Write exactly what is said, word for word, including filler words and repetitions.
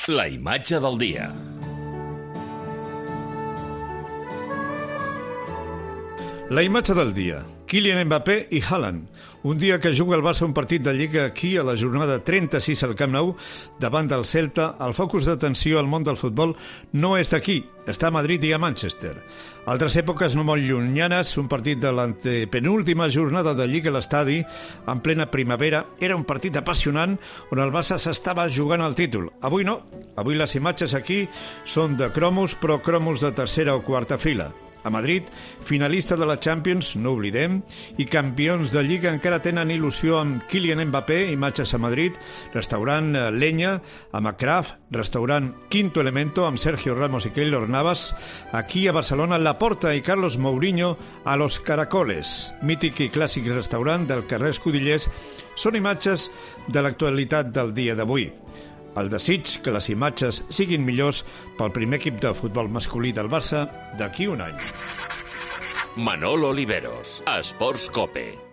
La imatge del dia. La imatge del dia. Kylian Mbappé i Haaland. Un dia que juga el Barça un partit de Lliga aquí a la jornada trenta-sis al Camp Nou davant del Celta. El focus d'atenció al món del futbol no és d'aquí, està a Madrid i a Manchester. Altres èpoques no molt llunyanes, un partit de l'antepenúltima jornada de Lliga a l'estadi en plena primavera era un partit apassionant on el Barça s'estava jugant el títol. Avui no, avui les imatges aquí són de cromos, però cromos de tercera o quarta fila. A Madrid, finalista de la Champions, no oblidem, i campions de Lliga encara tenen il·lusió amb Kylian Mbappé, imatges a Madrid, restaurant Leña, amb Kraft, restaurant Quinto Elemento, amb Sergio Ramos i Keylor Navas, aquí a Barcelona, Laporta i Carlos Mourinho a Los Caracoles, mític i clàssic restaurant del carrer Escudillers, són imatges de l'actualitat del dia d'avui. El desig que les imatges siguin millors pel primer equip de futbol masculí del Barça d'aquí un any. Manolo Oliveros, Esports Cope.